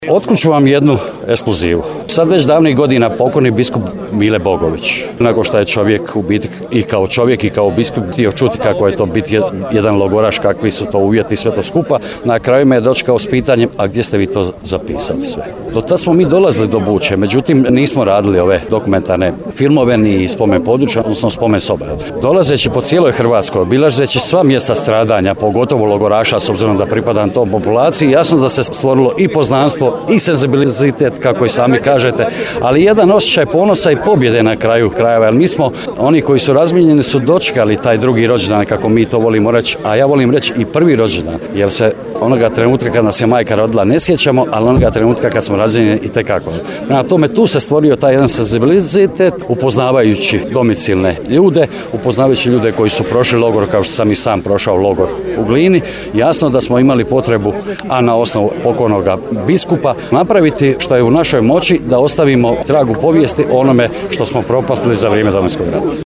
Otkud ću vam jednu ekskluzivu. Sad već davnih godina pokojni biskup Mile Bogović, nakon što je čovjek u biti i kao čovjek i kao biskup htio čuti kako je to biti jedan logoraš, kakvi su to uvjeti, sve to skupa, na kraju me je dočekao s pitanjem, a gdje ste vi to zapisali sve? Do tad smo mi dolazili do Buče, međutim nismo radili ove dokumentarne filmove ni spomen područja, odnosno spomen soba. Dolazeći po cijeloj Hrvatskoj, obilazeći sva mjesta stradanja, pogotovo logoraša, s obzirom da pripadam tom populaciji, jasno da se stvorilo i poznanstvo i senzibilizitet, kako i sami kažete, ali jedan osjećaj ponosa i pobjede na kraju krajeva, jer mi smo, oni koji su razmijenjeni su dočekali taj drugi rođendan, kako mi to volimo reći, a ja volim reći i prvi rođendan, jer se onoga trenutka kad nas je majka rodila ne sjećamo, ali onoga trenutka kad smo razmijenjeni itekako. Prema tome, tu se stvorio taj jedan senzibilizitet, upoznavajući domicilne ljude, upoznavajući ljude koji su prošli logor, kao što sam i sam prošao logor u Glini. Jasno da smo imali potrebu, a na osnovu pokojnoga biskupa, napraviti što je u našoj moći da ostavimo trag u povijesti onome što smo propatili za vrijeme Domovinskog rata.